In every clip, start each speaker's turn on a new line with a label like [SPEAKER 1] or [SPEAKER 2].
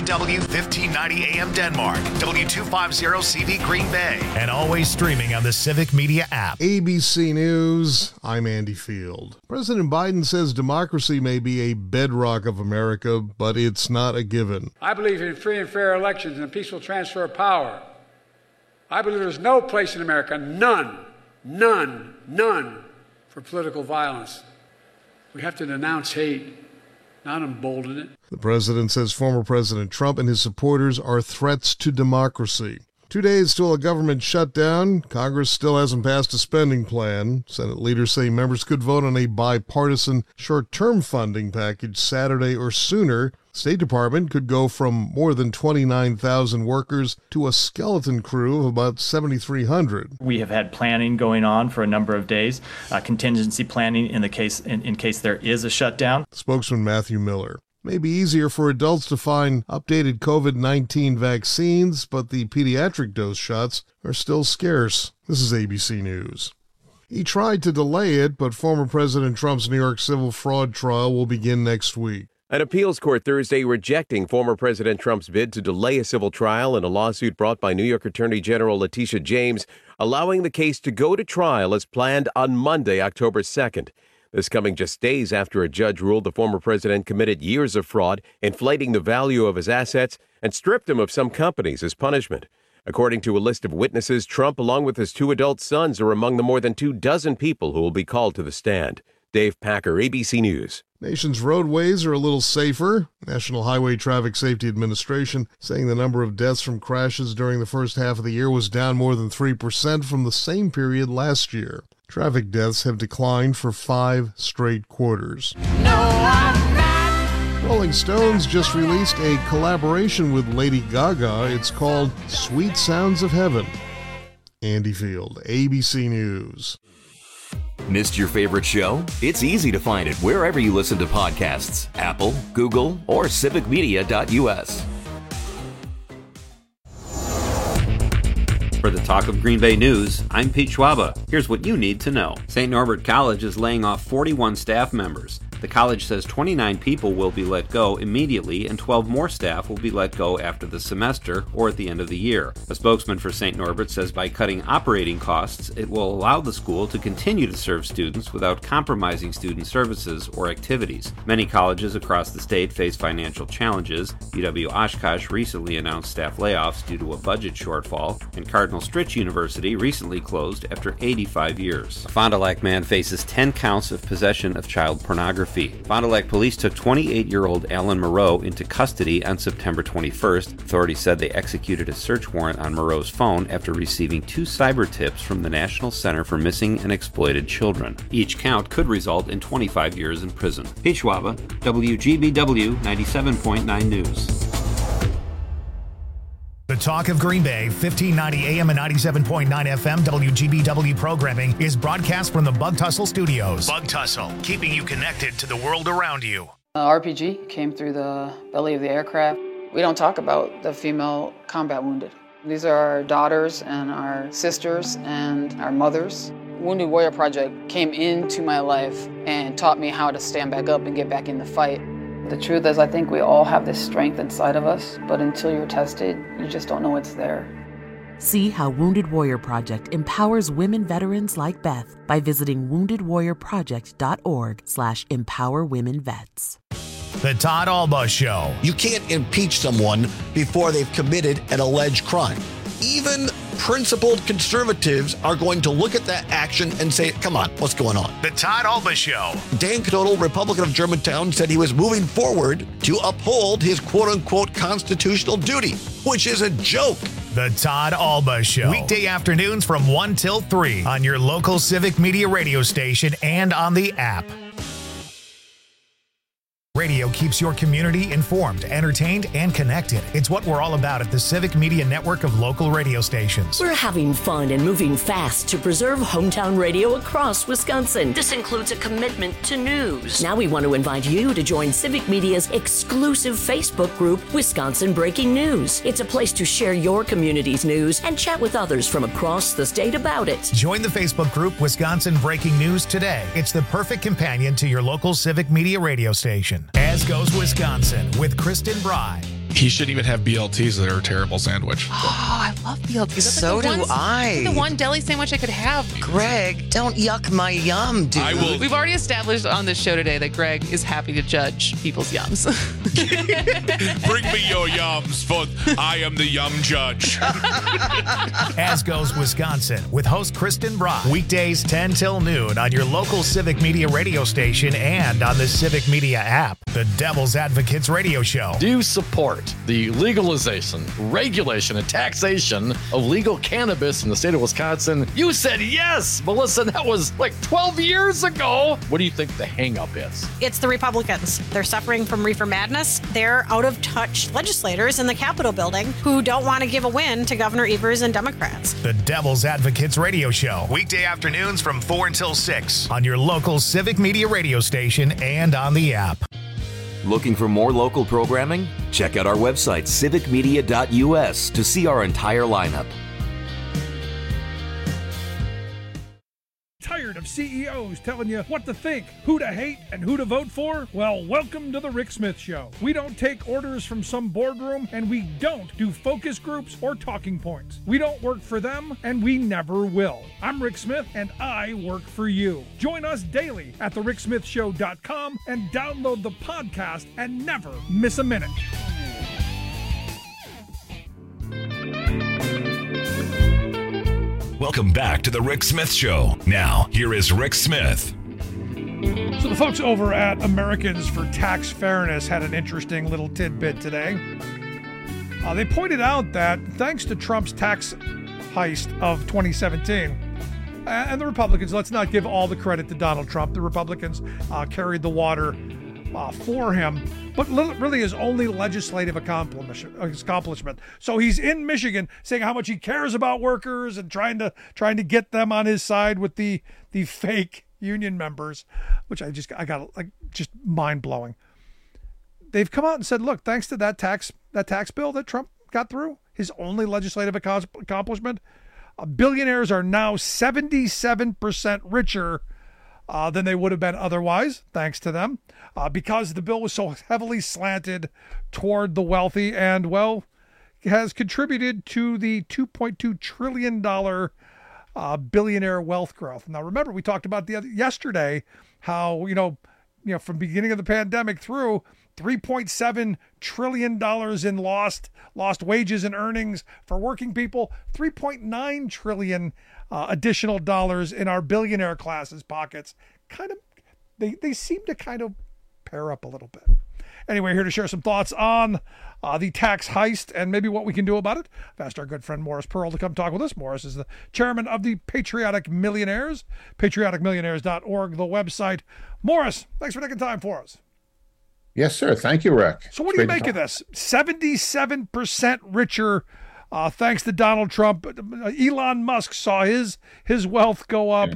[SPEAKER 1] WGBW 1590 AM Denmark, W250CV Green Bay, and always streaming on the Civic Media app.
[SPEAKER 2] ABC News, I'm Andy Field. President Biden says democracy may be a bedrock of America, but it's not a given.
[SPEAKER 3] I believe in free and fair elections and peaceful transfer of power. I believe there's no place in America, none, for political violence. We have to denounce hate, not embolden it.
[SPEAKER 2] The president says former President Trump and his supporters are threats to democracy. 2 days till a government shutdown, Congress still hasn't passed a spending plan. Senate leaders say members could vote on a bipartisan short-term funding package Saturday or sooner. State Department could go from more than 29,000 workers to a skeleton crew of about 7,300.
[SPEAKER 4] We have had planning going on for a number of days, contingency planning in case there is a shutdown.
[SPEAKER 2] Spokesman Matthew Miller. It may be easier for adults to find updated COVID-19 vaccines, but the pediatric dose shots are still scarce. This is ABC News. He tried to delay it, but former President Trump's New York civil fraud trial will begin next week.
[SPEAKER 5] An appeals court Thursday rejecting former President Trump's bid to delay a civil trial in a lawsuit brought by New York Attorney General Letitia James, allowing the case to go to trial as planned on Monday, October 2nd. This coming just days after a judge ruled the former president committed years of fraud, inflating the value of his assets, and stripped him of some companies as punishment. According to a list of witnesses, Trump, along with his 2 adult sons, are among the more than 24 people who will be called to the stand. Dave Packer, ABC News.
[SPEAKER 2] Nation's roadways are a little safer. National Highway Traffic Safety Administration saying the number of deaths from crashes during the first half of the year was down more than 3% from the same period last year. Traffic deaths have declined for 5 straight quarters. No, I'm not. Rolling Stones just released a collaboration with Lady Gaga. It's called Sweet Sounds of Heaven. Andy Field, ABC News.
[SPEAKER 6] Missed your favorite show? It's easy to find it wherever you listen to podcasts. Apple, Google, or civicmedia.us.
[SPEAKER 7] For the Talk of Green Bay News, I'm Pete Schwaba. Here's what you need to know. St. Norbert College is laying off 41 staff members. The college says 29 people will be let go immediately and 12 more staff will be let go after the semester or at the end of the year. A spokesman for St. Norbert says by cutting operating costs, it will allow the school to continue to serve students without compromising student services or activities. Many colleges across the state face financial challenges. UW Oshkosh recently announced staff layoffs due to a budget shortfall, and Cardinal Stritch University recently closed after 85 years. A Fond du Lac man faces 10 counts of possession of child pornography. Fond du Lac police took 28-year-old Alan Moreau into custody on September 21st. Authorities said they executed a search warrant on Moreau's phone after receiving 2 cyber tips from the National Center for Missing and Exploited Children. Each count could result in 25 years in prison. Pete Schwaba, WGBW 97.9 News.
[SPEAKER 1] The Talk of Green Bay, 1590 AM and 97.9 FM WGBW programming is broadcast from the Bug Tussle Studios. Bug Tussle, keeping you connected to the world around you.
[SPEAKER 8] RPG came through the belly of the aircraft. We don't talk about the female combat wounded. These are our daughters and our sisters and our mothers. Wounded Warrior Project came into my life and taught me how to stand back up and get back in the fight. The truth is, I think we all have this strength inside of us, but until you're tested, you just don't know it's there.
[SPEAKER 9] See how Wounded Warrior Project empowers women veterans like Beth by visiting woundedwarriorproject.org/empowerwomenvets.
[SPEAKER 1] The Todd Alba Show.
[SPEAKER 10] You can't impeach someone before they've committed an alleged crime. Even principled conservatives are going to look at that action and say, come on, what's going on?
[SPEAKER 1] The Todd Alba Show.
[SPEAKER 10] Dan Knodel, Republican of Germantown, said he was moving forward to uphold his quote-unquote constitutional duty, which is a joke.
[SPEAKER 1] The Todd Alba Show. Weekday afternoons from 1 till 3 on your local Civic Media radio station and on the app. Radio keeps your community informed, entertained, and connected. It's what we're all about at the Civic Media network of local radio stations.
[SPEAKER 11] We're having fun and moving fast to preserve hometown radio across Wisconsin. This includes a commitment to news. Now we want to invite you to join Civic Media's exclusive Facebook group, Wisconsin Breaking News. It's a place to share your community's news and chat with others from across the state about it.
[SPEAKER 1] Join the Facebook group Wisconsin Breaking News today. It's the perfect companion to your local Civic Media radio station. As goes Wisconsin with Kristen Bry.
[SPEAKER 12] He shouldn't even have BLTs. They're a terrible sandwich.
[SPEAKER 13] Oh, I love BLTs. That's
[SPEAKER 14] So do I.
[SPEAKER 13] The one deli sandwich I could have.
[SPEAKER 14] Greg, don't yuck my yum, dude.
[SPEAKER 13] We've already established on this show today that Greg is happy to judge people's yums.
[SPEAKER 15] Bring me your yums, for I am the yum judge.
[SPEAKER 1] As goes Wisconsin with host Kristen Brock. Weekdays 10 till noon on your local Civic Media radio station and on the Civic Media app. The Devil's Advocates Radio Show.
[SPEAKER 16] Do you support the legalization, regulation, and taxation of legal cannabis in the state of Wisconsin? You said yes, Melissa. That was like 12 years ago. What do you think the hang-up is?
[SPEAKER 17] It's the Republicans. They're suffering from reefer madness. They're out-of-touch legislators in the Capitol building who don't want to give a win to Governor Evers and Democrats.
[SPEAKER 1] The Devil's Advocates Radio Show. Weekday afternoons from 4 until 6 on your local Civic Media radio station and on the app.
[SPEAKER 6] Looking for more local programming? Check out our website, civicmedia.us, to see our entire lineup.
[SPEAKER 18] Tired of CEOs telling you what to think, who to hate, and who to vote for? Well, welcome to the Rick Smith Show. We don't take orders from some boardroom, and we don't do focus groups or talking points. We don't work for them, and we never will. I'm Rick Smith, and I work for you. Join us daily at thericksmithshow.com and download the podcast and never miss a minute.
[SPEAKER 19] Welcome back to the Rick Smith Show. Now, here is Rick Smith.
[SPEAKER 18] So the folks over at Americans for Tax Fairness had an interesting little tidbit today. They pointed out that thanks to Trump's tax heist of 2017, and the Republicans, let's not give all the credit to Donald Trump. The Republicans carried the water for him, but really his only legislative accomplishment. So he's in Michigan saying how much he cares about workers and trying to get them on his side with the fake union members, which I got just mind blowing. They've come out and said, look, thanks to that tax bill that Trump got through, his only legislative accomplishment, billionaires are now 77% richer than they would have been otherwise, thanks to them, because the bill was so heavily slanted toward the wealthy and, well, has contributed to the $2.2 trillion billionaire wealth growth. Now, remember, we talked about yesterday how, from beginning of the pandemic through, $3.7 trillion in lost wages and earnings for working people, $3.9 trillion additional dollars in our billionaire class's pockets. They seem to kind of pair up a little bit. Anyway, here to share some thoughts on the tax heist and maybe what we can do about it. I've asked our good friend Morris Pearl to come talk with us. Morris is the chairman of the Patriotic Millionaires, patrioticmillionaires.org, the website. Morris, thanks for taking time for us.
[SPEAKER 20] Yes, sir. Thank you, Rick.
[SPEAKER 18] So what do you make of this? 77% richer thanks to Donald Trump. Elon Musk saw his wealth go up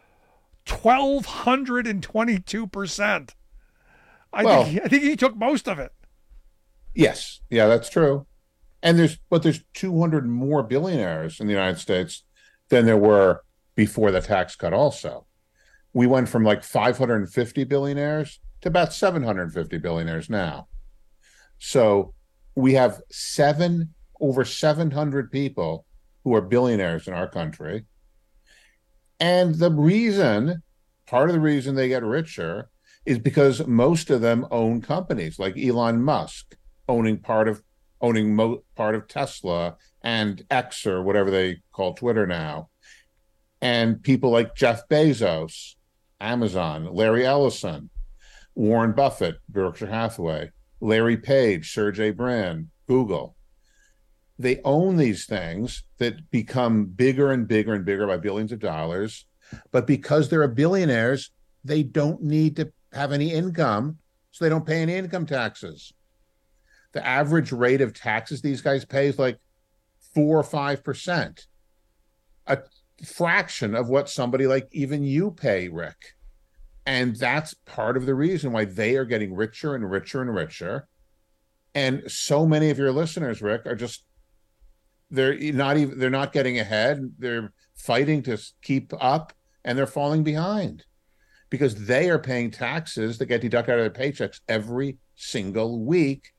[SPEAKER 18] 1,222%. I think he took most of it.
[SPEAKER 20] Yes. Yeah, that's true. And there's 200 more billionaires in the United States than there were before the tax cut also. We went from like 550 billionaires to about 750 billionaires now. So we have over 700 people who are billionaires in our country. And part of the reason they get richer is because most of them own companies, like Elon Musk owning part of Tesla and X, or whatever they call Twitter now. And people like Jeff Bezos, Amazon, Larry Ellison, Warren Buffett, Berkshire Hathaway, Larry Page, Sergey Brin, Google. They own these things that become bigger and bigger and bigger by billions of dollars. But because they're billionaires, they don't need to have any income, so they don't pay any income taxes. The average rate of taxes these guys pay is like 4 or 5%, a fraction of what somebody like even you pay, Rick. And that's part of the reason why they are getting richer and richer and richer. And so many of your listeners, Rick, are they're not getting ahead. They're fighting to keep up, and they're falling behind because they are paying taxes that get deducted out of their paychecks every single week.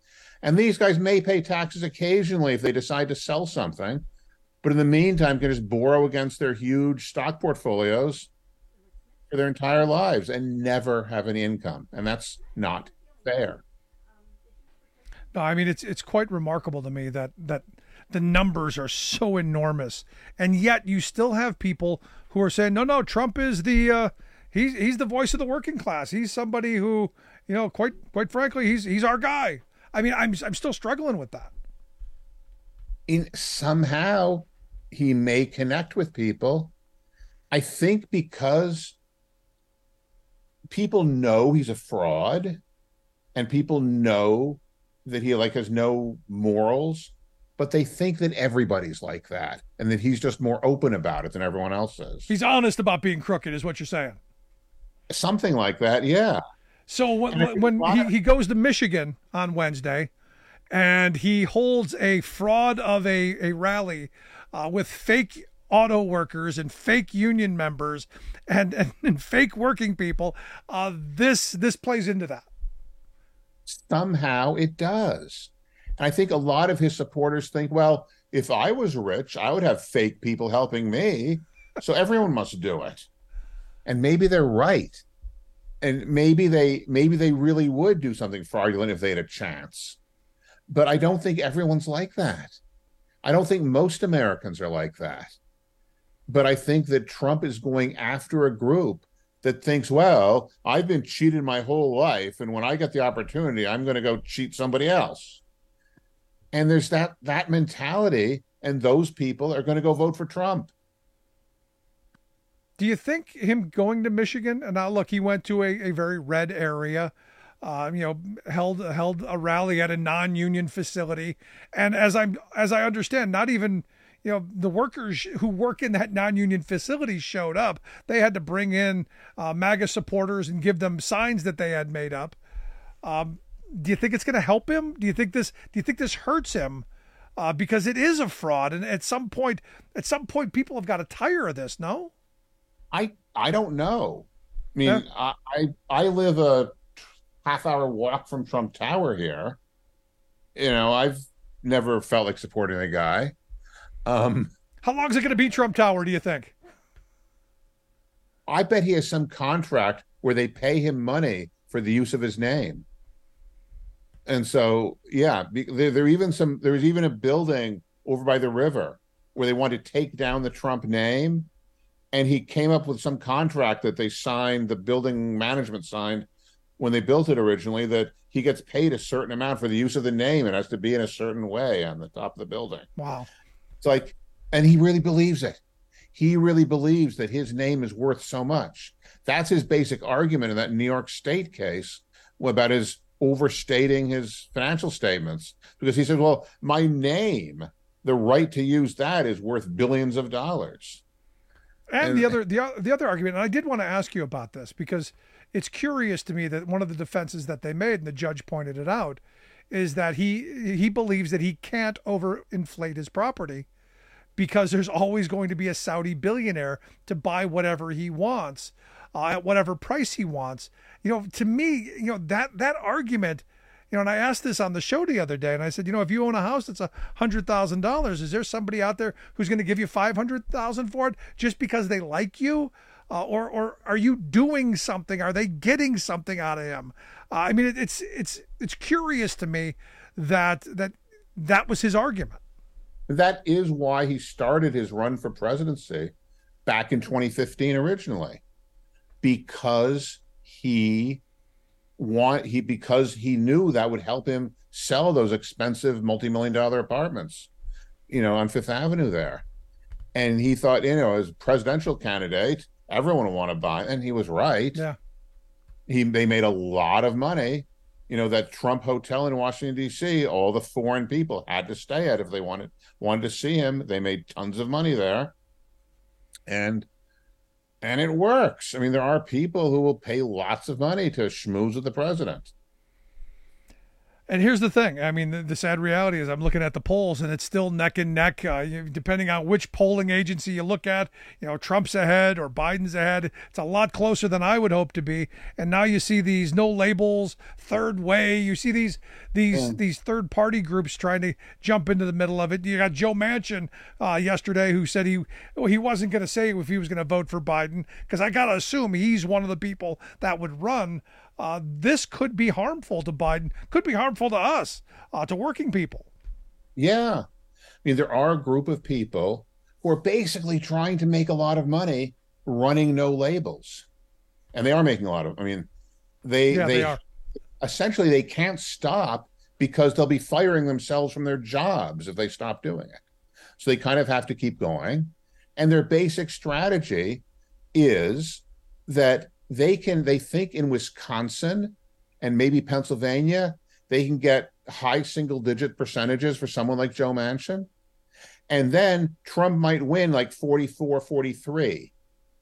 [SPEAKER 20] And these guys may pay taxes occasionally if they decide to sell something, but in the meantime can just borrow against their huge stock portfolios for their entire lives and never have any income. And that's not fair.
[SPEAKER 18] No, I mean, it's quite remarkable to me that the numbers are so enormous, and yet you still have people who are saying, no, Trump is the he's the voice of the working class. He's somebody who, quite frankly, he's our guy. I mean, I'm still struggling with that.
[SPEAKER 20] Somehow he may connect with people. I think because people know he's a fraud, and people know that he has no morals, but they think that everybody's like that and that he's just more open about it than everyone else is.
[SPEAKER 18] He's honest about being crooked is what you're saying.
[SPEAKER 20] Something like that, yeah.
[SPEAKER 18] So when he goes to Michigan on Wednesday and he holds a fraud of a rally with fake auto workers and fake union members and fake working people, this plays into that.
[SPEAKER 20] Somehow it does. And I think a lot of his supporters think, well, if I was rich, I would have fake people helping me. So everyone must do it. And maybe they're right. And maybe they really would do something fraudulent if they had a chance. But I don't think everyone's like that. I don't think most Americans are like that. But I think that Trump is going after a group that thinks, well, I've been cheated my whole life, and when I get the opportunity, I'm going to go cheat somebody else. And there's that mentality, and those people are going to go vote for Trump.
[SPEAKER 18] Do you think him going to Michigan, and now look, he went to a very red area, held a rally at a non-union facility, and as I understand, not even the workers who work in that non-union facility showed up. They had to bring in MAGA supporters and give them signs that they had made up. Do you think it's going to help him? Do you think this hurts him? Because it is a fraud, and at some point, people have got to tire of this. No,
[SPEAKER 20] I don't know. I mean, yeah. I live a half-hour walk from Trump Tower here. I've never felt like supporting the guy.
[SPEAKER 18] How long is it going to be Trump Tower, do you think?
[SPEAKER 20] I bet he has some contract where they pay him money for the use of his name. And so, yeah, there was even a building over by the river where they wanted to take down the Trump name. And he came up with some contract that they signed, the building management signed when they built it originally, that he gets paid a certain amount for the use of the name. It has to be in a certain way on the top of the building.
[SPEAKER 18] Wow.
[SPEAKER 20] It's and he really believes it. He really believes that his name is worth so much. That's his basic argument in that New York State case about his overstating his financial statements, because he said, well, my name, the right to use that is worth billions of dollars.
[SPEAKER 18] And the other argument, and I did want to ask you about this because it's curious to me that one of the defenses that they made, and the judge pointed it out, is that he believes that he can't overinflate his property because there's always going to be a Saudi billionaire to buy whatever he wants at whatever price he wants. To me, that argument, and I asked this on the show the other day, and I said, if you own a house that's $100,000, is there somebody out there who's going to give you $500,000 for it just because they like you? Or are you doing something? Are they getting something out of him? I mean, it's curious to me that was his argument.
[SPEAKER 20] That is why he started his run for presidency back in 2015 originally, because he knew that would help him sell those expensive multi-million-dollar apartments, on Fifth Avenue there. And he thought, as a presidential candidate, everyone would want to buy, and he was right.
[SPEAKER 18] Yeah.
[SPEAKER 20] They made a lot of money. That Trump Hotel in Washington, D.C., all the foreign people had to stay at if they wanted to see him. They made tons of money there. And it works. I mean, there are people who will pay lots of money to schmooze with the president.
[SPEAKER 18] And here's the thing. I mean, the sad reality is I'm looking at the polls, and it's still neck and neck. Depending on which polling agency you look at, Trump's ahead or Biden's ahead. It's a lot closer than I would hope to be. And now you see these no labels, third way. You see these third party groups trying to jump into the middle of it. You got Joe Manchin yesterday who said he wasn't going to say if he was going to vote for Biden, because I got to assume he's one of the people that would run. This could be harmful to Biden, could be harmful to us, to working people.
[SPEAKER 20] Yeah. I mean, there are a group of people who are basically trying to make a lot of money running no labels. And they are making a lot of, they are. Essentially, they can't stop because they'll be firing themselves from their jobs if they stop doing it. So they kind of have to keep going. And their basic strategy is that they think in Wisconsin and maybe Pennsylvania, they can get high single-digit percentages for someone like Joe Manchin. And then Trump might win like 44, 43,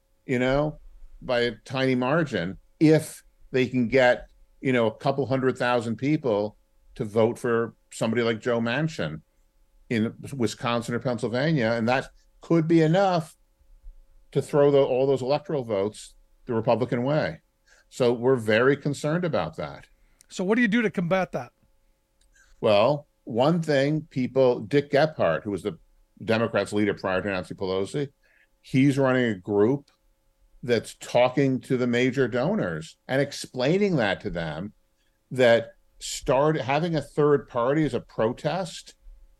[SPEAKER 20] by a tiny margin, if they can get, a couple 100,000 people to vote for somebody like Joe Manchin in Wisconsin or Pennsylvania. And that could be enough to throw all those electoral votes the Republican way. So we're very concerned about that.
[SPEAKER 18] So what do you do to combat that?
[SPEAKER 20] Well, one thing Dick Gephardt, who was the Democrats' leader prior to Nancy Pelosi, he's running a group that's talking to the major donors and explaining that to them, that having a third party as a protest,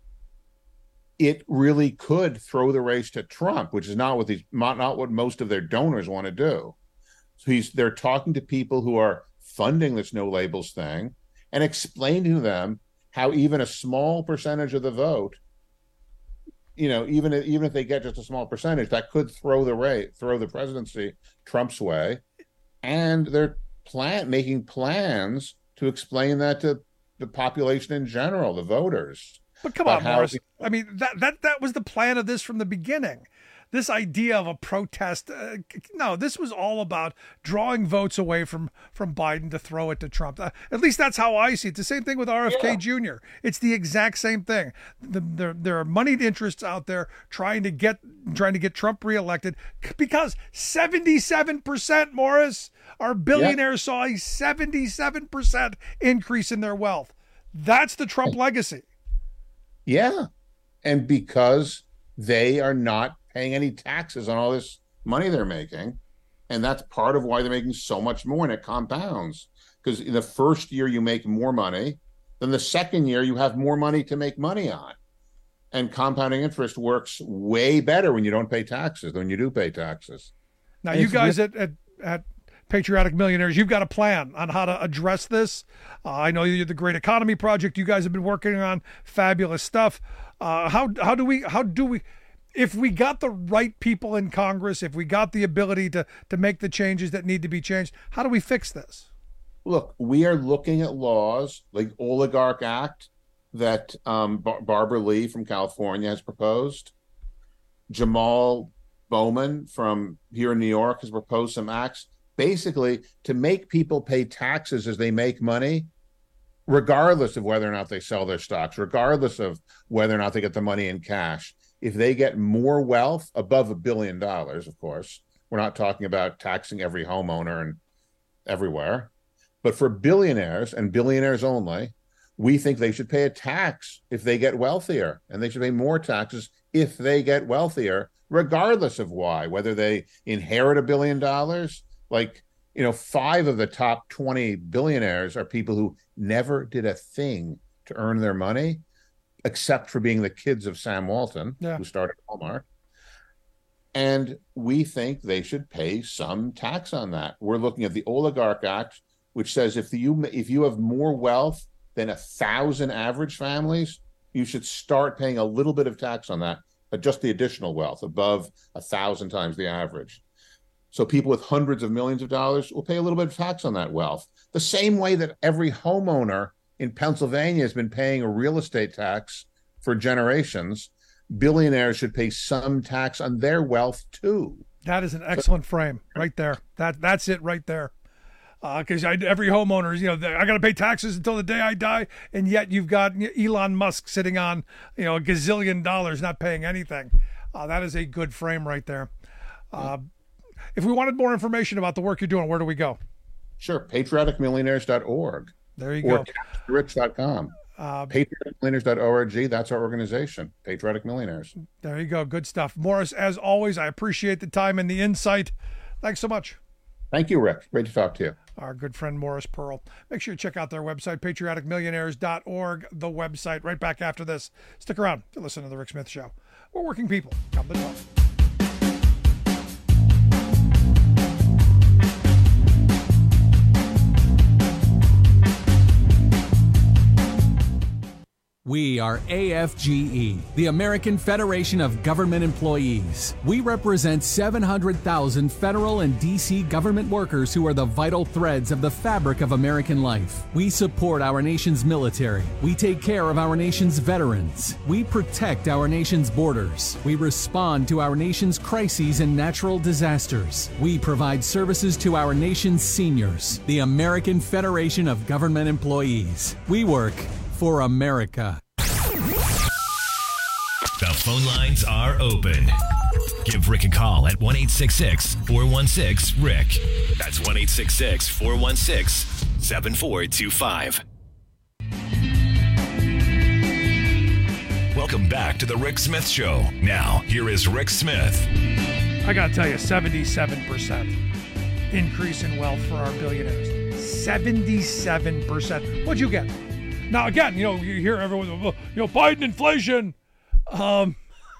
[SPEAKER 20] it really could throw the race to Trump, which is not what most of their donors want to do. So they're talking to people who are funding this no labels thing and explaining to them how even a small percentage of the vote, even if they get just a small percentage, that could throw the presidency Trump's way. And they're making plans to explain that to the population in general, the voters.
[SPEAKER 18] But come on, Morris. That was the plan of this from the beginning. This idea of a protest, no, this was all about drawing votes away from Biden to throw it to Trump. At least that's how I see it. The same thing with RFK Jr. It's the exact same thing. There are moneyed interests out there trying to get Trump reelected, because 77%, Morris, our billionaires saw a 77% increase in their wealth. That's the Trump legacy.
[SPEAKER 20] Yeah, and because they are not paying any taxes on all this money they're making. And that's part of why they're making so much more, and it compounds. Because in the first year you make more money, then the second year you have more money to make money on. And compounding interest works way better when you don't pay taxes than when you do pay taxes.
[SPEAKER 18] Now, you guys at Patriotic Millionaires, you've got a plan on how to address this. I know you're the Great Economy Project. You guys have been working on fabulous stuff. How do we if we got the right people in Congress, if we got the ability to make the changes that need to be changed, how do we fix this?
[SPEAKER 20] Look, we are looking at laws like Oligarch Act that Barbara Lee from California has proposed. Jamal Bowman from here in New York has proposed some acts, basically to make people pay taxes as they make money, regardless of whether or not they sell their stocks, regardless of whether or not they get the money in cash. If they get more wealth above $1 billion, of course, we're not talking about taxing every homeowner and everywhere, but for billionaires and billionaires only, we think they should pay a tax if they get wealthier, and they should pay more taxes if they get wealthier, regardless of why, whether they inherit $1 billion. Like, 5 of the top 20 billionaires are people who never did a thing to earn their money, except for being the kids of Sam Walton, who started Walmart. And we think they should pay some tax on that. We're looking at the Oligarch Act, which says if you have more wealth than 1,000 average families, you should start paying a little bit of tax on that, but just the additional wealth above 1,000 times the average. So people with hundreds of millions of dollars will pay a little bit of tax on that wealth. The same way that every homeowner in Pennsylvania has been paying a real estate tax for generations, billionaires should pay some tax on their wealth too.
[SPEAKER 18] That is an excellent frame right there. That's it right there. Because every homeowner, I got to pay taxes until the day I die, and yet you've got Elon Musk sitting on, a gazillion dollars not paying anything. That is a good frame right there. If we wanted more information about the work you're doing, where do we go?
[SPEAKER 20] Sure, patrioticmillionaires.org.
[SPEAKER 18] There you go.
[SPEAKER 20] Or rich.com. Patrioticmillionaires.org. That's our organization, Patriotic Millionaires.
[SPEAKER 18] There you go. Good stuff. Morris, as always, I appreciate the time and the insight. Thanks so much.
[SPEAKER 20] Thank you, Rick. Great to talk to you.
[SPEAKER 18] Our good friend Morris Pearl. Make sure you check out their website, patrioticmillionaires.org, the website. Right back after this. Stick around to listen to The Rick Smith Show. We're working people. Come to talk.
[SPEAKER 21] We are AFGE, the American Federation of Government Employees. We represent 700,000 federal and D.C. government workers who are the vital threads of the fabric of American life. We support our nation's military. We take care of our nation's veterans. We protect our nation's borders. We respond to our nation's crises and natural disasters. We provide services to our nation's seniors. The American Federation of Government Employees. We work for America.
[SPEAKER 19] The phone lines are open. Give Rick a call at 1-866-416-RICK. That's 1-866-416-7425. Welcome back to the Rick Smith Show. Now, here is Rick Smith.
[SPEAKER 18] I got to tell you, 77% increase in wealth for our billionaires. 77%. What'd you get? Now, again, you hear everyone, Biden inflation. I'm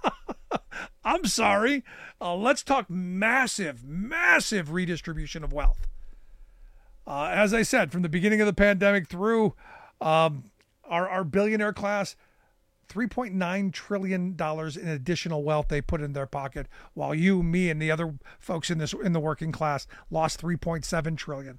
[SPEAKER 18] sorry. Let's talk massive redistribution of wealth. As I said, from the beginning of the pandemic through our billionaire class, $3.9 trillion in additional wealth they put in their pocket, while you, me, and the other folks in the working class lost $3.7 trillion.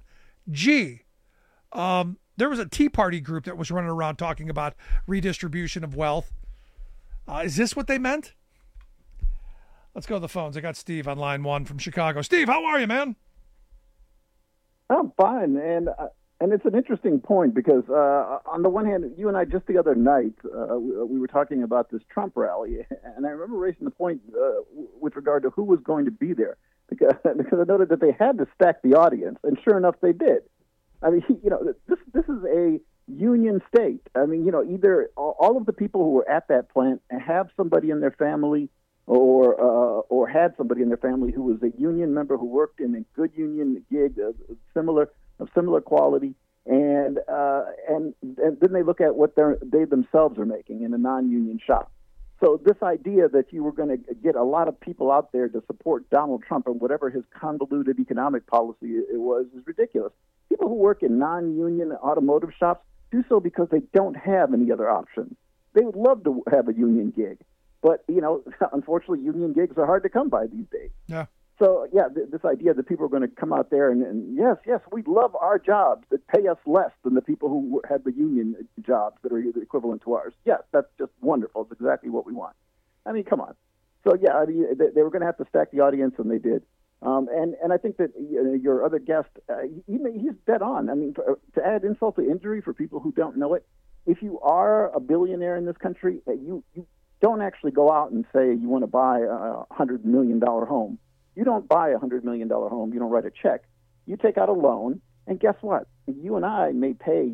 [SPEAKER 18] There was a Tea Party group that was running around talking about redistribution of wealth. Is this what they meant? Let's go to the phones. I got Steve on line 1 from Chicago. Steve, how are you, man?
[SPEAKER 22] I'm fine, and it's an interesting point because on the one hand, you and I just the other night we were talking about this Trump rally, and I remember raising the point with regard to who was going to be there because I noted that they had to stack the audience, and sure enough, they did. I mean, this is a union state. I mean, either all of the people who were at that plant have somebody in their family or had somebody in their family who was a union member who worked in a good union gig of similar quality, and then they look at what they themselves are making in a non-union shop. So this idea that you were going to get a lot of people out there to support Donald Trump and whatever his convoluted economic policy it was is ridiculous. People who work in non-union automotive shops do so because they don't have any other options. They would love to have a union gig, but unfortunately, union gigs are hard to come by these days.
[SPEAKER 18] Yeah.
[SPEAKER 22] So yeah, this idea that people are going to come out there and yes, we love our jobs that pay us less than the people who had the union jobs that are equivalent to ours. Yes, that's just wonderful. It's exactly what we want. I mean, come on. So yeah, I mean, they were going to have to stack the audience, and they did. And I think that your other guest, he's dead on. I mean, to add insult to injury for people who don't know it, if you are a billionaire in this country, you don't actually go out and say you want to buy a $100 million home. You don't buy a $100 million home. You don't write a check. You take out a loan, and guess what? You and I may pay,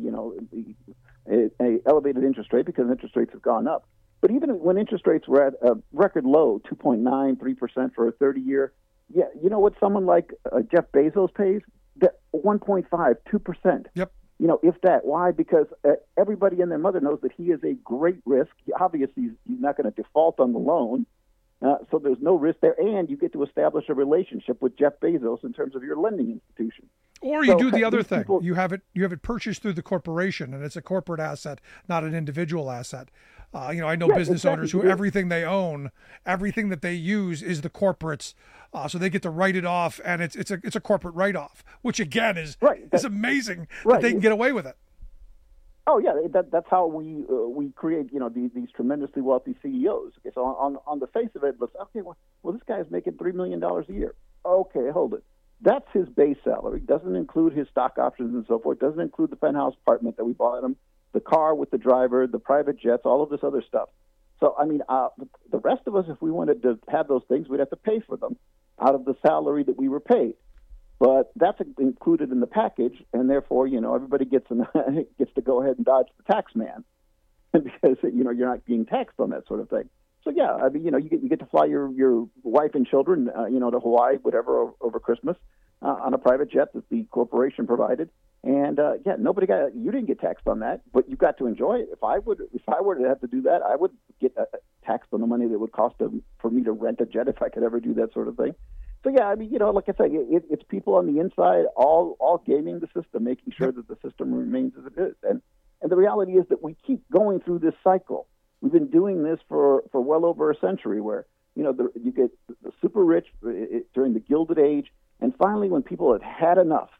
[SPEAKER 22] a elevated interest rate because interest rates have gone up. But even when interest rates were at a record low, 2.9%, 3% for a 30-year, yeah, you know what someone like Jeff Bezos pays? 1.5%, 2%.
[SPEAKER 18] Yep.
[SPEAKER 22] If that. Why? Because everybody and their mother knows that he is a great risk. Obviously, he's not going to default on the loan. So there's no risk there, and you get to establish a relationship with Jeff Bezos in terms of your lending institution.
[SPEAKER 18] Or you do the other thing. You have it purchased through the corporation, and it's a corporate asset, not an individual asset. I know business owners who everything they own, everything that they use is the corporates, so they get to write it off, and it's a corporate write-off, which again is amazing that they can get away with it.
[SPEAKER 22] Oh yeah, that's how we create these tremendously wealthy CEOs. Okay, so on the face of it, it looks okay. Well, this guy's making $3 million a year. Okay, hold it. That's his base salary. Doesn't include his stock options and so forth. Doesn't include the penthouse apartment that we bought him, the car with the driver, the private jets, all of this other stuff. So, I mean, the rest of us, if we wanted to have those things, we'd have to pay for them out of the salary that we were paid. But that's included in the package, and therefore, everybody gets to go ahead and dodge the tax man because, you're not being taxed on that sort of thing. So, yeah, I mean, you get to fly your wife and children, to Hawaii, whatever, over Christmas on a private jet that the corporation provided. And, you didn't get taxed on that, but you got to enjoy it. If I were to have to do that, I would get taxed on the money that would cost for me to rent a jet if I could ever do that sort of thing. So, yeah, I mean, like I say, it's people on the inside all gaming the system, making sure that the system remains as it is. And the reality is that we keep going through this cycle. We've been doing this for well over a century where, you get the super rich during the Gilded Age. And finally, when people had enough,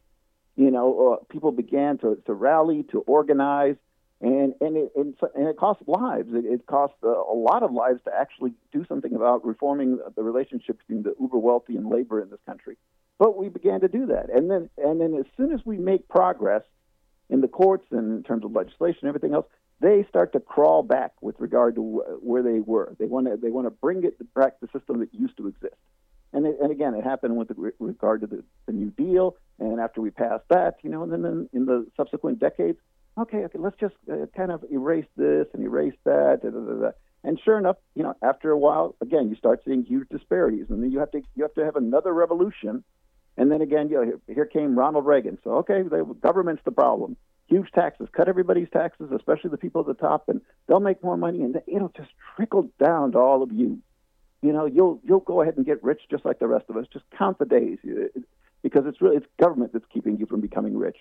[SPEAKER 22] people began to rally, to organize. And it costs lives. It costs a lot of lives to actually do something about reforming the relationship between the uber wealthy and labor in this country. But we began to do that, and then as soon as we make progress in the courts and in terms of legislation and everything else, they start to crawl back with regard to where they were. They want to bring it back to the system that used to exist. And again, it happened with regard to the New Deal, and after we passed that, and then in the subsequent decades. Okay, let's just kind of erase this and erase that. And sure enough, after a while, again, you start seeing huge disparities, and then you have to have another revolution. And then again, here came Ronald Reagan. So okay, the government's the problem. Huge taxes, cut everybody's taxes, especially the people at the top, and they'll make more money, and it'll just trickle down to all of you. You'll go ahead and get rich just like the rest of us. Just count the days, because it's government that's keeping you from becoming rich.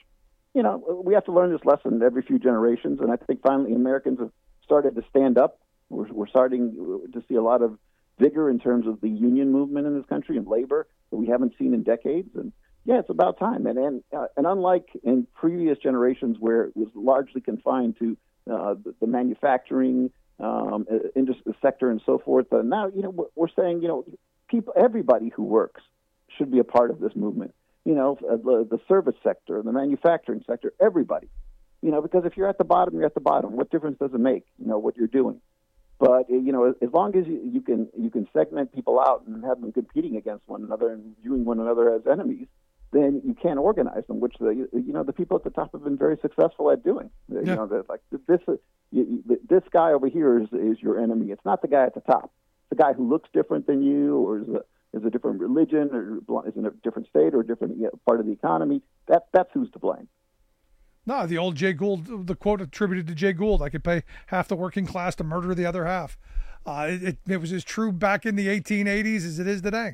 [SPEAKER 22] We have to learn this lesson every few generations, and I think finally Americans have started to stand up. We're starting to see a lot of vigor in terms of the union movement in this country and labor that we haven't seen in decades. And yeah, it's about time. And unlike in previous generations where it was largely confined to the manufacturing industry sector and so forth, now we're saying everybody who works should be a part of this movement. The service sector, the manufacturing sector, everybody. Because if you're at the bottom, you're at the bottom. What difference does it make, what you're doing? But, as long as you can segment people out and have them competing against one another and viewing one another as enemies, then you can't organize them, which the people at the top have been very successful at doing.
[SPEAKER 18] Yeah.
[SPEAKER 22] This guy over here is your enemy. It's not the guy at the top. It's the guy who looks different than you or is a different religion or is in a different state or a different part of the economy. That's who's to blame.
[SPEAKER 18] No, the old Jay Gould, the quote attributed to Jay Gould, I could pay half the working class to murder the other half. It was as true back in the 1880s as it is today.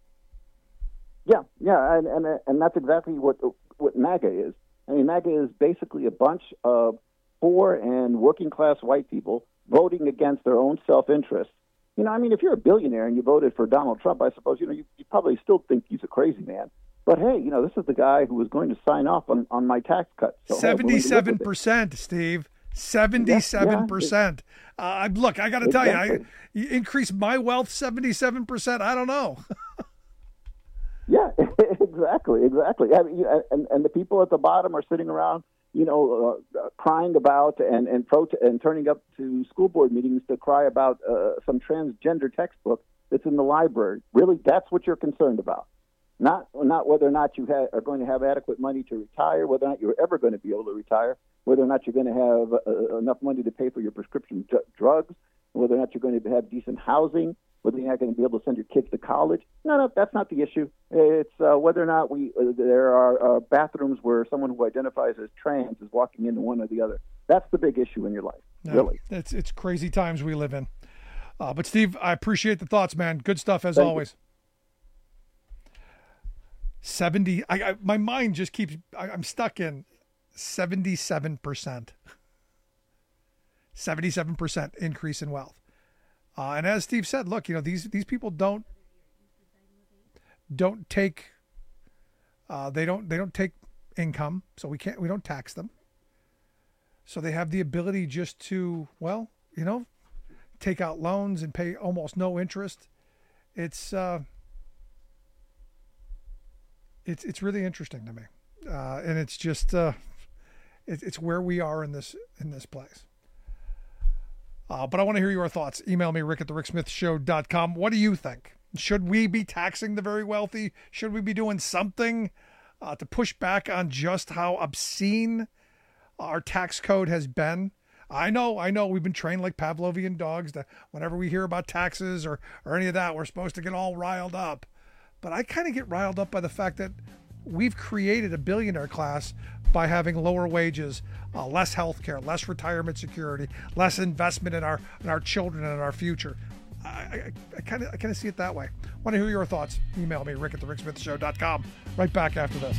[SPEAKER 22] Yeah, and that's exactly what MAGA is. I mean, MAGA is basically a bunch of poor and working class white people voting against their own self-interest. If you're a billionaire and you voted for Donald Trump, I suppose, you probably still think he's a crazy man. But hey, this is the guy who was going to sign off on my tax cuts. So,
[SPEAKER 18] 77%, Steve. 77%. Look, I got to tell you, you increase my wealth 77%. I don't know.
[SPEAKER 22] Yeah, exactly. I mean, and the people at the bottom are sitting around, crying about and turning up to school board meetings to cry about some transgender textbook that's in the library. Really, that's what you're concerned about. Not whether or not you are going to have adequate money to retire, whether or not you're ever going to be able to retire, whether or not you're going to have enough money to pay for your prescription drugs, whether or not you're going to have decent housing, whether you're not going to be able to send your kids to college. No, that's not the issue. It's whether or not there are bathrooms where someone who identifies as trans is walking into one or the other. That's the big issue in your life, really.
[SPEAKER 18] It's crazy times we live in. But, Steve, I appreciate the thoughts, man. Good stuff, as always. You. 70. My mind just keeps. I'm stuck in 77%. 77% increase in wealth. And as Steve said, look, these people don't take. They don't take income, so we don't tax them. So they have the ability just to take out loans and pay almost no interest. It's It's really interesting to me, and it's just it's where we are in this place. But I want to hear your thoughts. Email me, rick@thericksmithshow.com. What do you think? Should we be taxing the very wealthy? Should we be doing something to push back on just how obscene our tax code has been? I know. We've been trained like Pavlovian dogs that whenever we hear about taxes or any of that, we're supposed to get all riled up. But I kind of get riled up by the fact that we've created a billionaire class by having lower wages, less health care, less retirement security, less investment in our children and our future. I kind of see it that way. Want to hear your thoughts? Email me, rick@thericksmithshow.com. Right back after this.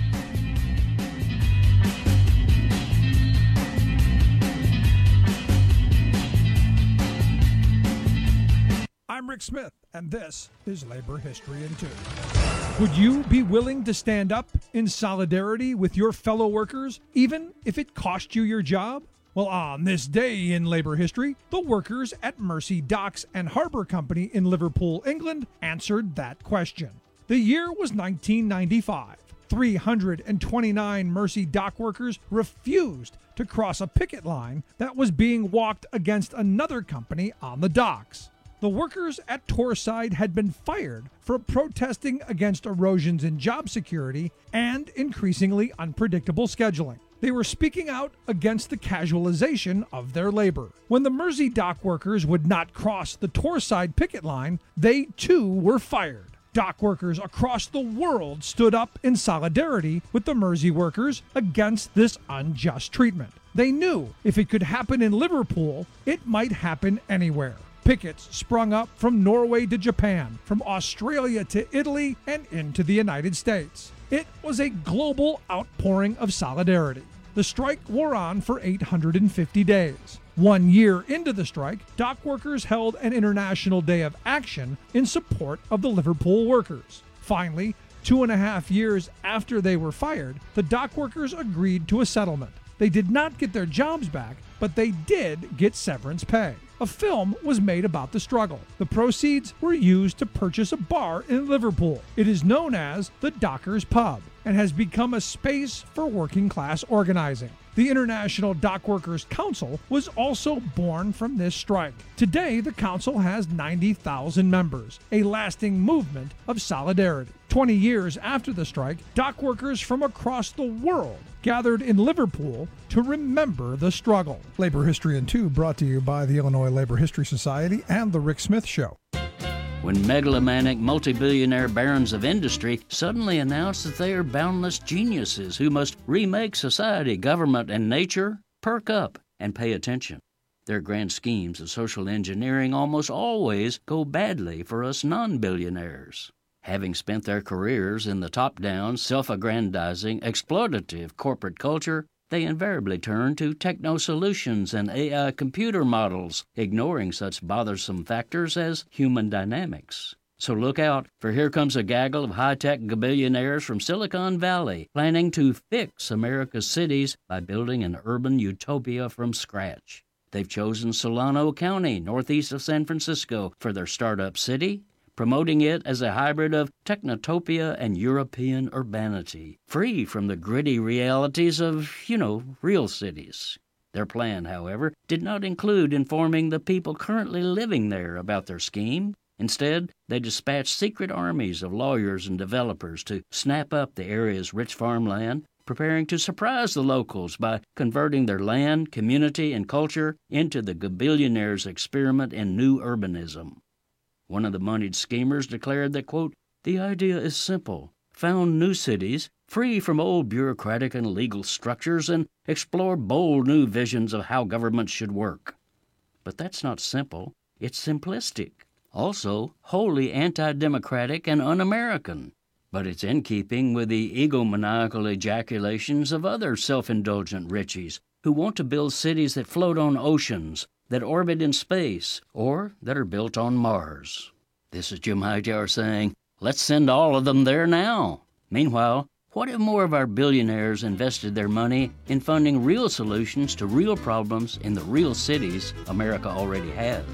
[SPEAKER 18] I'm Rick Smith, and this is Labor History in 2. Would you be willing to stand up in solidarity with your fellow workers, even if it cost you your job? Well, on this day in labor history, the workers at Mersey Docks and Harbour Company in Liverpool, England, answered that question. The year was 1995. 329 Mersey dock workers refused to cross a picket line that was being walked against another company on the docks. The workers at Torside had been fired for protesting against erosions in job security and increasingly unpredictable scheduling. They were speaking out against the casualization of their labor. When the Mersey dock workers would not cross the Torside picket line, they too were fired. Dock workers across the world stood up in solidarity with the Mersey workers against this unjust treatment. They knew if it could happen in Liverpool, it might happen anywhere. Pickets sprung up from Norway to Japan, from Australia to Italy, and into the United States. It was a global outpouring of solidarity. The strike wore on for 850 days. 1 year into the strike, dock workers held an international day of action in support of the Liverpool workers. Finally, 2.5 years after they were fired, the dock workers agreed to a settlement. They did not get their jobs back, but they did get severance pay. A film was made about the struggle. The proceeds were used to purchase a bar in Liverpool. It is known as the Dockers Pub and has become a space for working class organizing. The International Dock Workers Council was also born from this strike. Today, the council has 90,000 members, a lasting movement of solidarity. 20 years after the strike, dock workers from across the world gathered in Liverpool to remember the struggle. Labor History in 2 brought to you by the Illinois Labor History Society and The Rick Smith Show.
[SPEAKER 3] When megalomaniac multi-billionaire barons of industry suddenly announce that they are boundless geniuses who must remake society, government, and nature, perk up and pay attention. Their grand schemes of social engineering almost always go badly for us non-billionaires. Having spent their careers in the top-down, self-aggrandizing, exploitative corporate culture, they invariably turn to techno-solutions and AI computer models, ignoring such bothersome factors as human dynamics. So look out, for here comes a gaggle of high-tech billionaires from Silicon Valley planning to fix America's cities by building an urban utopia from scratch. They've chosen Solano County, northeast of San Francisco, for their startup city, promoting it as a hybrid of technotopia and European urbanity, free from the gritty realities of, real cities. Their plan, however, did not include informing the people currently living there about their scheme. Instead, they dispatched secret armies of lawyers and developers to snap up the area's rich farmland, preparing to surprise the locals by converting their land, community, and culture into the billionaires' experiment in new urbanism. One of the moneyed schemers declared that, quote, "The idea is simple. Found new cities, free from old bureaucratic and legal structures, and explore bold new visions of how government should work." But that's not simple. It's simplistic. Also, wholly anti-democratic and un-American. But it's in keeping with the egomaniacal ejaculations of other self-indulgent richies who want to build cities that float on oceans, that orbit in space, or that are built on Mars. This is Jim Hightower saying, let's send all of them there now. Meanwhile, what if more of our billionaires invested their money in funding real solutions to real problems in the real cities America already has?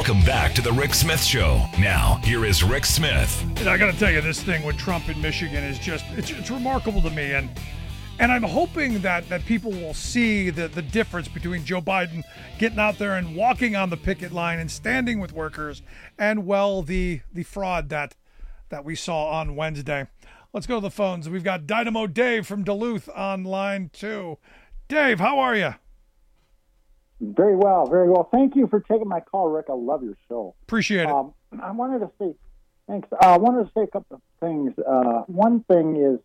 [SPEAKER 19] Welcome back to the Rick Smith Show. Now, here is Rick Smith.
[SPEAKER 18] And I got to tell you, this thing with Trump in Michigan is just, it's remarkable to me. And I'm hoping that people will see the difference between Joe Biden getting out there and walking on the picket line and standing with workers and, well, the fraud that we saw on Wednesday. Let's go to the phones. We've got Dynamo Dave from Duluth on line 2. Dave, how are you?
[SPEAKER 4] Very well, very well. Thank you for taking my call, Rick. I love your show.
[SPEAKER 18] Appreciate it.
[SPEAKER 4] I wanted to say, thanks. I wanted to say a couple of things. One thing is,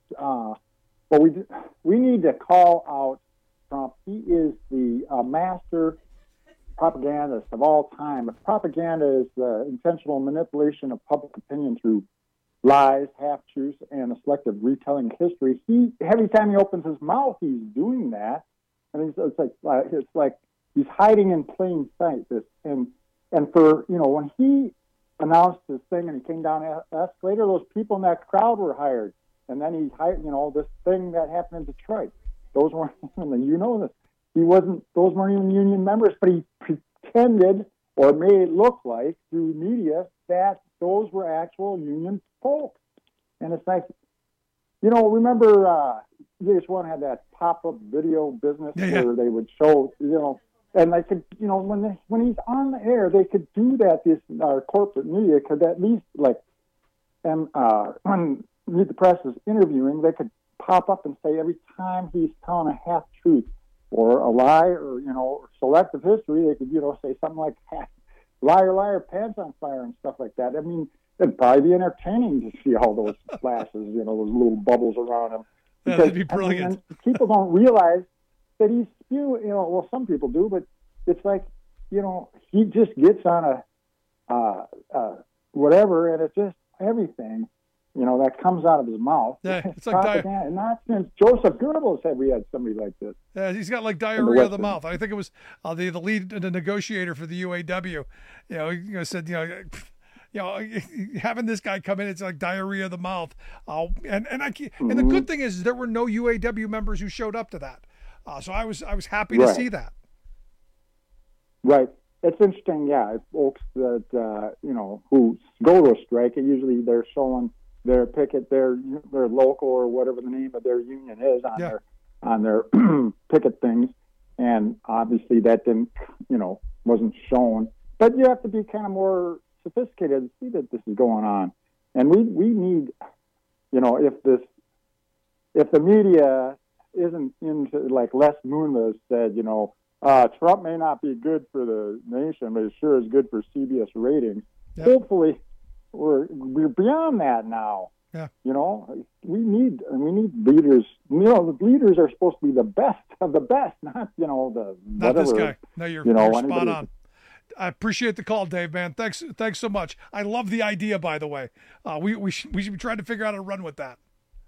[SPEAKER 4] we need to call out Trump. He is the master propagandist of all time. If propaganda is the intentional manipulation of public opinion through lies, half-truths, and a selective retelling of history, every time he opens his mouth, he's doing that. And it's like he's hiding in plain sight. And for, when he announced his thing and he came down the escalator, those people in that crowd were hired. And then he hired, this thing that happened in Detroit. Those weren't, this. Those weren't even union members, but he pretended or made it look like through media that those were actual union folks. And it's like, remember VH1 had that pop-up video business where they would show, and they could, when he's on the air, they could do that. Our corporate media could at least when the press is interviewing, they could pop up and say every time he's telling a half-truth or a lie or, selective history, they could, say something like, liar, liar, pants on fire and stuff like that. I mean, it'd probably be entertaining to see all those flashes, those little bubbles around him. Because,
[SPEAKER 18] that'd be brilliant.
[SPEAKER 4] People don't realize that he's spewing, some people do, but it's like, he just gets on a whatever, and it's just everything, that comes out of his mouth.
[SPEAKER 18] Yeah, it's like
[SPEAKER 4] propaganda. Not since Joseph Goebbels said we had somebody like this.
[SPEAKER 18] Yeah, he's got like diarrhea of the mouth. I think it was the lead negotiator for the UAW. He said, having this guy come in, it's like diarrhea of the mouth. And the good thing is there were no UAW members who showed up to that. So I was happy to see that.
[SPEAKER 4] Right. It's interesting, folks that, who go to a strike, and usually they're showing their picket, their local or whatever the name of their union is on their picket things. And obviously that didn't, wasn't shown. But you have to be kind of more sophisticated to see that this is going on. And we need, if the media isn't into, like Les Moonves said, Trump may not be good for the nation, but it sure is good for CBS ratings. Yep. Hopefully, we're beyond that now.
[SPEAKER 18] Yeah.
[SPEAKER 4] We need leaders. The leaders are supposed to be the best of the best, not the
[SPEAKER 18] not
[SPEAKER 4] whatever.
[SPEAKER 18] This guy. No, you're spot on. I appreciate the call, Dave, man. Thanks so much. I love the idea, by the way. We should be trying to figure out how to run with that.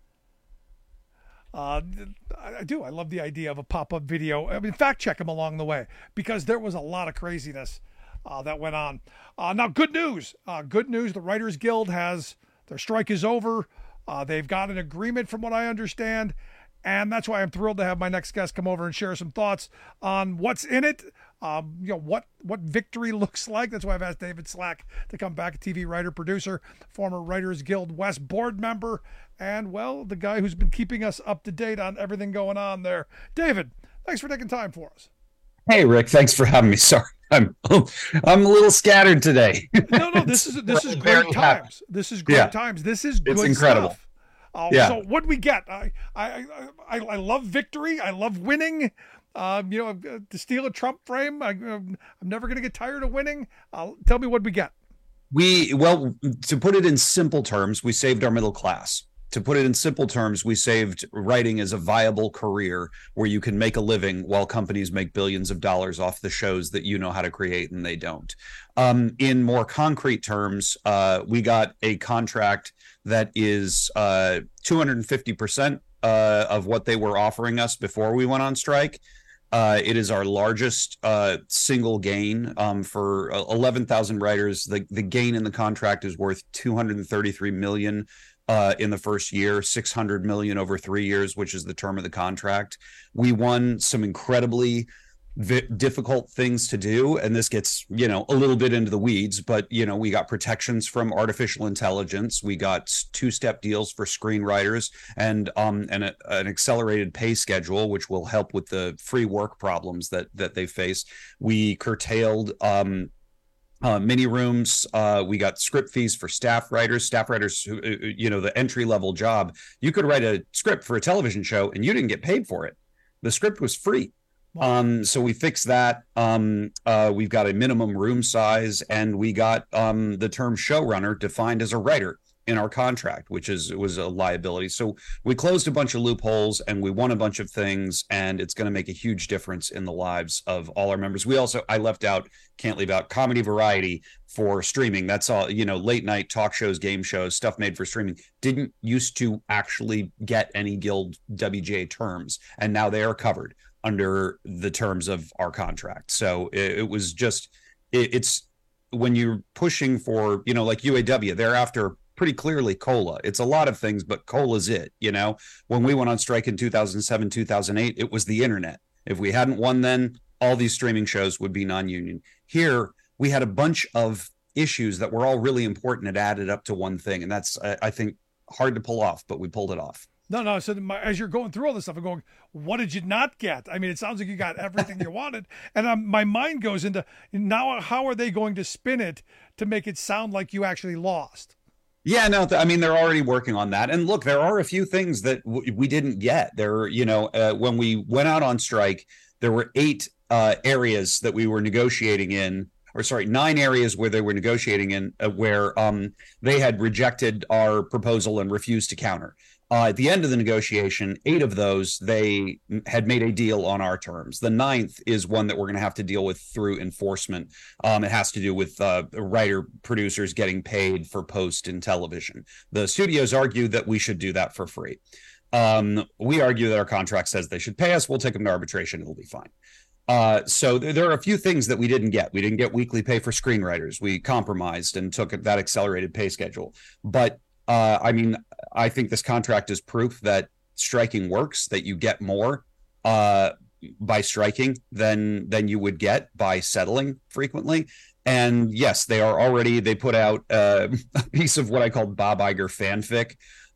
[SPEAKER 18] I do. I love the idea of a pop-up video. I mean, fact check them along the way, because there was a lot of craziness that went on. Now, good news. The Writers Guild their strike is over. They've got an agreement from what I understand. And that's why I'm thrilled to have my next guest come over and share some thoughts on what's in it, what victory looks like. That's why I've asked David Slack to come back, a TV writer, producer, former Writers Guild West board member, and, well, the guy who's been keeping us up to date on everything going on there. David, thanks for taking time for us.
[SPEAKER 5] Hey, Rick, thanks for having me. Sorry, I'm a little scattered today.
[SPEAKER 18] No, this is great times. This is great times. This is good.
[SPEAKER 5] It's incredible.
[SPEAKER 18] Stuff. So what we get? I love victory. I love winning. To steal a Trump frame, I'm never going to get tired of winning. Tell me what we get.
[SPEAKER 5] To put it in simple terms, we saved our middle class. To put it in simple terms, we saved writing as a viable career where you can make a living while companies make billions of dollars off the shows that you know how to create and they don't. In more concrete terms, we got a contract that is 250% of what they were offering us before we went on strike. It is our largest single gain for 11,000 writers. The gain in the contract is worth $233 million in the first year, $600 million over 3 years, which is the term of the contract. We won some incredibly difficult things to do, and this gets a little bit into the weeds, but we got protections from artificial intelligence, we got 2-step deals for screenwriters, and an accelerated pay schedule, which will help with the free work problems that they face. We curtailed mini rooms. We got script fees for staff writers who, the entry level job. You could write a script for a television show and you didn't get paid for it. The script was free. So we fixed that. We've got a minimum room size, and we got the term showrunner defined as a writer in our contract, which was a liability. So we closed a bunch of loopholes and we won a bunch of things, and it's going to make a huge difference in the lives of all our members. Can't leave out comedy variety for streaming. That's all, late night talk shows, game shows, stuff made for streaming didn't used to actually get any Guild WGA terms, and now they are covered under the terms of our contract. So it's when you're pushing for, like UAW, they're after pretty clearly COLA. It's a lot of things, but COLA's it. When we went on strike in 2007, 2008, it was the internet. If we hadn't won then, all these streaming shows would be non-union. Here, we had a bunch of issues that were all really important and added up to one thing. And that's, I think, hard to pull off, but we pulled it off.
[SPEAKER 18] No. So as you're going through all this stuff, I'm going, what did you not get? I mean, it sounds like you got everything you wanted. And my mind goes into, now how are they going to spin it to make it sound like you actually lost?
[SPEAKER 5] Yeah, no, they're already working on that. And look, there are a few things that we didn't get. When we went out on strike, there were 8 areas that we were negotiating in, 9 areas where they were negotiating in, where they had rejected our proposal and refused to counter. At the end of the negotiation, 8 of those, they had made a deal on our terms. The 9th is one that we're going to have to deal with through enforcement. It has to do with writer producers getting paid for post in television. The studios argue that we should do that for free. We argue that our contract says they should pay us. We'll take them to arbitration. It'll be fine. So there are a few things that we didn't get. We didn't get weekly pay for screenwriters. We compromised and took that accelerated pay schedule. But I think this contract is proof that striking works, that you get more by striking than you would get by settling frequently. And yes, they put out a piece of what I call Bob Iger fanfic.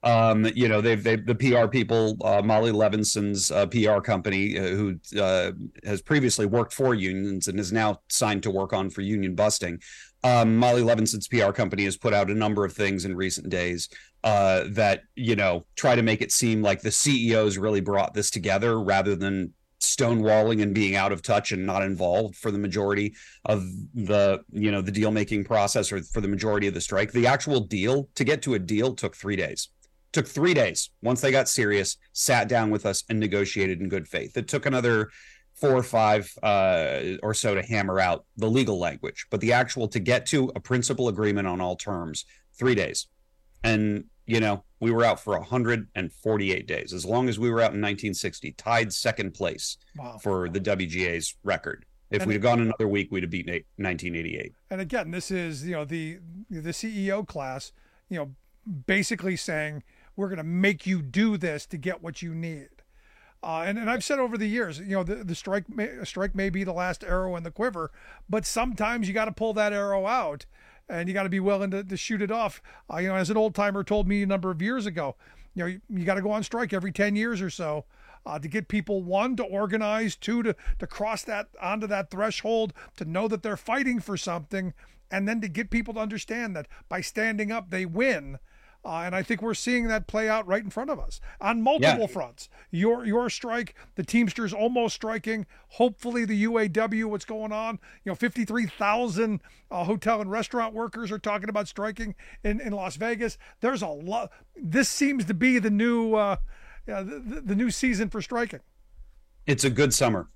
[SPEAKER 5] The PR people, Molly Levinson's PR company, who has previously worked for unions and is now signed to work on for union busting. Molly Levinson's PR company has put out a number of things in recent days that, try to make it seem like the CEOs really brought this together rather than stonewalling and being out of touch and not involved for the majority of the deal making process, or for the majority of the strike. The actual deal, to get to a deal, took 3 days. Took 3 days. Once they got serious, sat down with us and negotiated in good faith. It took another 4 or 5 or so to hammer out the legal language, but the actual to get to a principal agreement on all terms, 3 days. And we were out for 148 days, as long as we were out in 1960, tied second place for the WGA's record. If we'd have gone another week, we'd have beaten 1988.
[SPEAKER 18] And again, this is the CEO class, basically saying, we're going to make you do this to get what you need. And I've said over the years, the strike may be the last arrow in the quiver, but sometimes you got to pull that arrow out, and you got to be willing to shoot it off. As an old timer told me a number of years ago, you got to go on strike every 10 years or so to get people, 1, to organize, 2, to cross that onto that threshold, to know that they're fighting for something, and then to get people to understand that by standing up, they win. And I think we're seeing that play out right in front of us on multiple fronts. Your strike, the Teamsters almost striking, hopefully the UAW, what's going on. 53,000 hotel and restaurant workers are talking about striking in Las Vegas. There's a lot. This seems to be the new the new season for striking.
[SPEAKER 5] It's a good summer.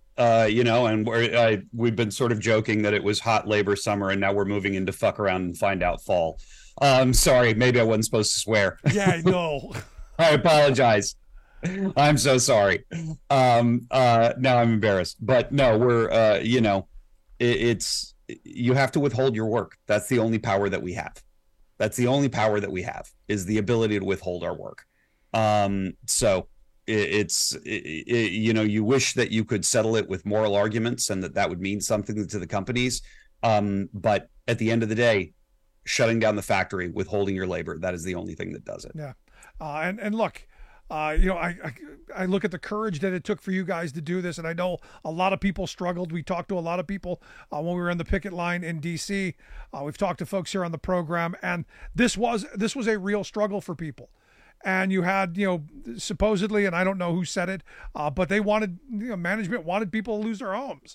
[SPEAKER 5] And we've been sort of joking that it was hot labor summer, and now we're moving into fuck around and find out fall. Sorry, maybe I wasn't supposed to swear.
[SPEAKER 18] Yeah, I know.
[SPEAKER 5] I apologize. I'm so sorry. Now I'm embarrassed. But no, we're, it's, you have to withhold your work. That's the only power that we have. That's the only power that we have, is the ability to withhold our work. So you wish that you could settle it with moral arguments and that would mean something to the companies. But at the end of the day, shutting down the factory, withholding your labor, that is the only thing that does it.
[SPEAKER 18] Yeah. And look, I look at the courage that it took for you guys to do this, and I know a lot of people struggled. We talked to a lot of people when we were on the picket line in D.C. We've talked to folks here on the program, and this was a real struggle for people. And you had, supposedly, and I don't know who said it, but they wanted, management wanted people to lose their homes.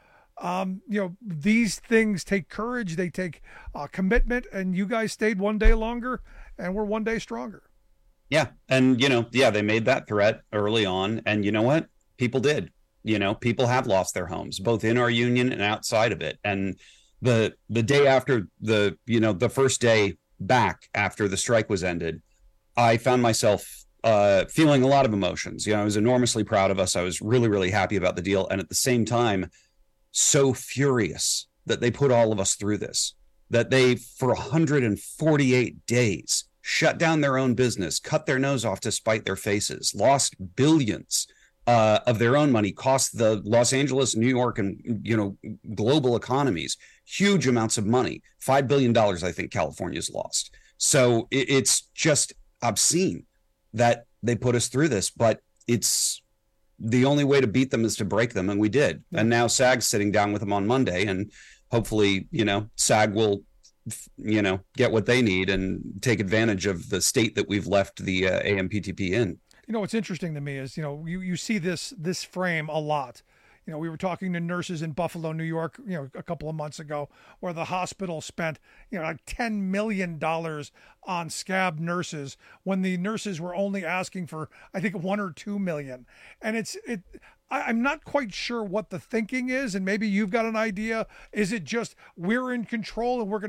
[SPEAKER 18] These things take courage, they take commitment, and you guys stayed one day longer, and we're one day stronger.
[SPEAKER 5] Yeah. And, they made that threat early on. And you know what? People did. People have lost their homes, both in our union and outside of it. And the day after the first day back after the strike was ended, I found myself feeling a lot of emotions. I was enormously proud of us. I was really, really happy about the deal. And at the same time, so furious that they put all of us through this, that they, for 148 days, shut down their own business, cut their nose off to spite their faces, lost billions of their own money, cost the Los Angeles, New York, and global economies huge amounts of money. $5 billion, I think California's lost. So it's just obscene that they put us through this, but it's the only way to beat them is to break them, and we did. Yeah. And now SAG's sitting down with them on Monday, and hopefully, SAG will get what they need and take advantage of the state that we've left the AMPTP in.
[SPEAKER 18] What's interesting to me is, you see this frame a lot. We were talking to nurses in Buffalo, New York, a couple of months ago, where the hospital spent, like $10 million on scab nurses when the nurses were only asking for, I think, $1 or $2 million. And I'm not quite sure what the thinking is, and maybe you've got an idea. Is it just we're in control and we're going